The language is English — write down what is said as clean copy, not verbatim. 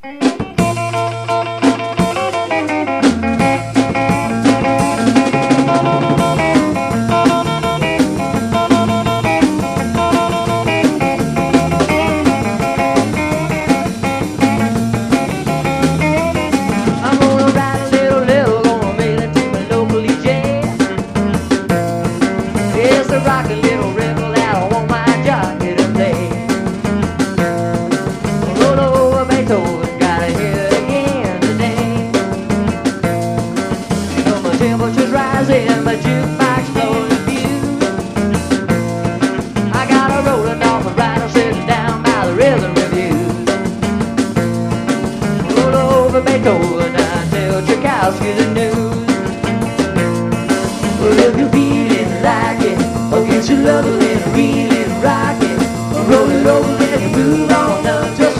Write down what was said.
I'm gonna ride a little, gonna mail it to my local EJ. It's a rockin' little rebel that I want my jockey to play. Roll over Beethoven, gotta hear it again today. You know my temperature's rising, my jukebox blowing views. I got a rolling off a rider sitting down by the rhythm reviews. Roll over Beethoven, I tell Tchaikovsky the news. Well, if you're feeling like it, or get your loving and really rock it, roll it over and move on up.